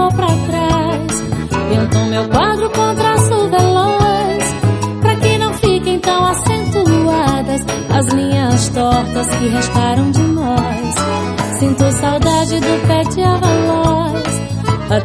ficou pra trás. Pinto meu quadro com traço veloz, pra que não fiquem tão acentuadas as linhas tortas que restaram de nós. Sinto saudade do pé de avalor.